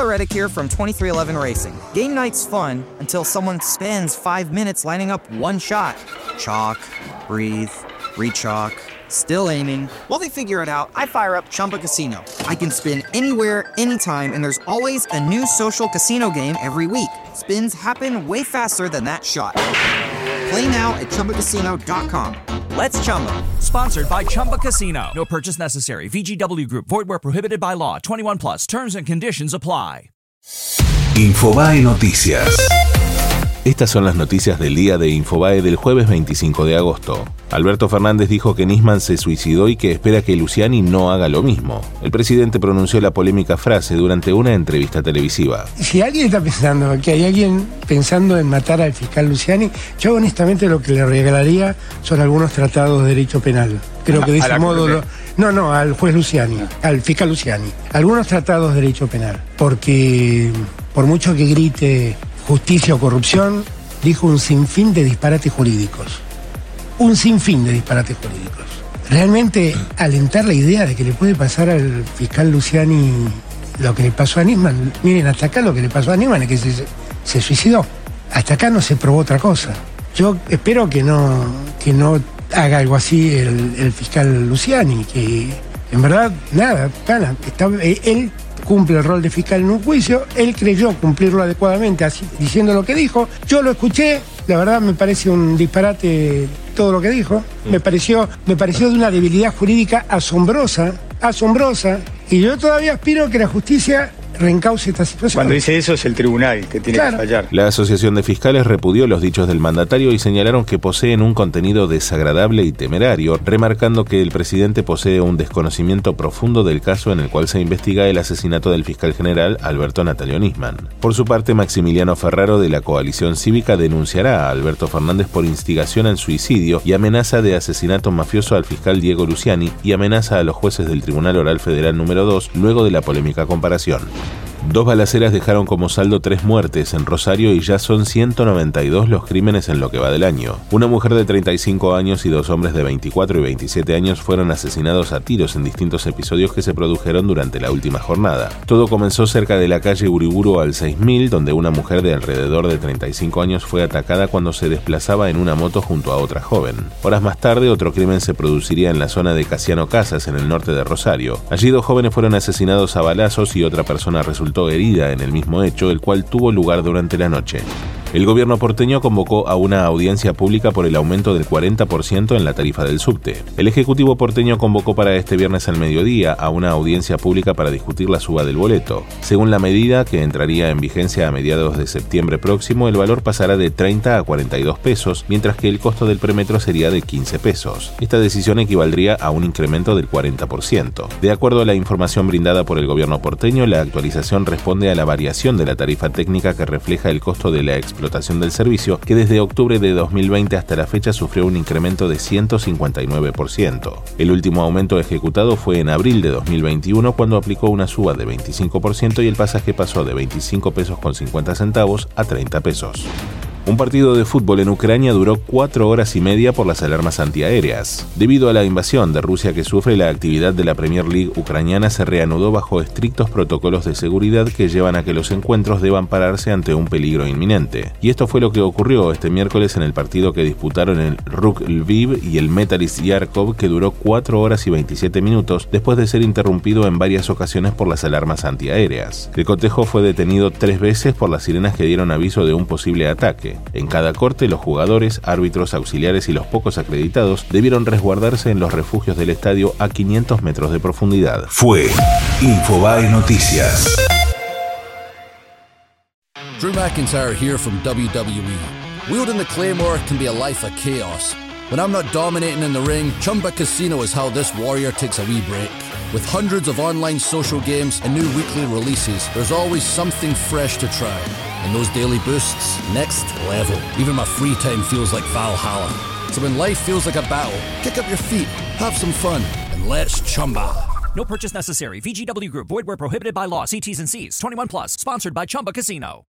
Reddick here from 2311 Racing. Game night's fun until someone spends 5 minutes lining up one shot. Chalk, breathe, re-chalk, still aiming. While they figure it out, I fire up Chumba Casino. I can spin anywhere, anytime, and there's always a new social casino game every week. Spins happen way faster than that shot. Play now at ChumbaCasino.com. Let's Chumba. Sponsored by Chumba Casino. No purchase necessary. VGW Group. Void where prohibited by law. 21 plus. Terms and conditions apply. Infobae Noticias. Estas son las noticias del día de Infobae del jueves 25 de agosto. Alberto Fernández dijo que Nisman se suicidó y que espera que Luciani no haga lo mismo. El presidente pronunció la polémica frase durante una entrevista televisiva. Si alguien está pensando que hay alguien pensando en matar al fiscal Luciani, yo honestamente lo que le regalaría son algunos tratados de derecho penal. Creo que de ese modo... No, al juez Luciani, al fiscal Luciani. Algunos tratados de derecho penal. Porque por mucho que grite justicia o corrupción, dijo un sinfín de disparates jurídicos. Un sinfín de disparates jurídicos. Realmente alentar la idea de que le puede pasar al fiscal Luciani lo que le pasó a Nisman. Miren, hasta acá lo que le pasó a Nisman es que se suicidó. Hasta acá no se probó otra cosa. Yo espero que no haga algo así el fiscal Luciani, que en verdad, nada, él cumple el rol de fiscal en un juicio, él creyó cumplirlo adecuadamente, así, diciendo lo que dijo. Yo lo escuché, la verdad me parece un disparate todo lo que dijo. Me pareció de una debilidad jurídica asombrosa, y yo todavía aspiro que la justicia reencauce esta situación. Cuando dice eso es el tribunal que tiene que fallar. La Asociación de Fiscales repudió los dichos del mandatario y señalaron que poseen un contenido desagradable y temerario, remarcando que el presidente posee un desconocimiento profundo del caso en el cual se investiga el asesinato del fiscal general Alberto Natalio Nisman. Por su parte, Maximiliano Ferraro de la Coalición Cívica denunciará a Alberto Fernández por instigación al suicidio y amenaza de asesinato mafioso al fiscal Diego Luciani y amenaza a los jueces del Tribunal Oral Federal número 2 luego de la polémica comparación. 2 balaceras dejaron como saldo 3 muertes en Rosario y ya son 192 los crímenes en lo que va del año. Una mujer de 35 años y 2 hombres de 24 y 27 años fueron asesinados a tiros en distintos episodios que se produjeron durante la última jornada. Todo comenzó cerca de la calle Uriburu al 6000, donde una mujer de alrededor de 35 años fue atacada cuando se desplazaba en una moto junto a otra joven. Horas más tarde, otro crimen se produciría en la zona de Casiano Casas, en el norte de Rosario. Allí 2 jóvenes fueron asesinados a balazos y otra persona resultó herida en el mismo hecho, el cual tuvo lugar durante la noche. El gobierno porteño convocó a una audiencia pública por el aumento del 40% en la tarifa del subte. El Ejecutivo porteño convocó para este viernes al mediodía a una audiencia pública para discutir la suba del boleto. Según la medida, que entraría en vigencia a mediados de septiembre próximo, el valor pasará de 30 a 42 pesos, mientras que el costo del premetro sería de 15 pesos. Esta decisión equivaldría a un incremento del 40%. De acuerdo a la información brindada por el gobierno porteño, la actualización responde a la variación de la tarifa técnica que refleja el costo de la explotación del servicio, que desde octubre de 2020 hasta la fecha sufrió un incremento de 159%. El último aumento ejecutado fue en abril de 2021, cuando aplicó una suba de 25% y el pasaje pasó de 25 pesos con 50 centavos a 30 pesos. Un partido de fútbol en Ucrania duró 4 horas y media por las alarmas antiaéreas. Debido a la invasión de Rusia que sufre, la actividad de la Premier League ucraniana se reanudó bajo estrictos protocolos de seguridad que llevan a que los encuentros deban pararse ante un peligro inminente. Y esto fue lo que ocurrió este miércoles en el partido que disputaron el RUK Lviv y el Metalist Yarkov, que duró 4 horas y 27 minutos después de ser interrumpido en varias ocasiones por las alarmas antiaéreas. El cotejo fue detenido 3 veces por las sirenas que dieron aviso de un posible ataque. En cada corte, los jugadores, árbitros, auxiliares y los pocos acreditados debieron resguardarse en los refugios del estadio a 500 metros de profundidad. Fue Infobae Noticias. Drew McIntyre here from WWE. Wielding the Claymore can be a life of chaos. When I'm not dominating in the ring, Chumba Casino is how this warrior takes a wee break. With hundreds of online social games and new weekly releases, there's always something fresh to try. And those daily boosts, next level. Even my free time feels like Valhalla. So when life feels like a battle, kick up your feet, have some fun, and let's Chumba. No purchase necessary. VGW Group. Void where prohibited by law. See T's and C's. 21 plus. Sponsored by Chumba Casino.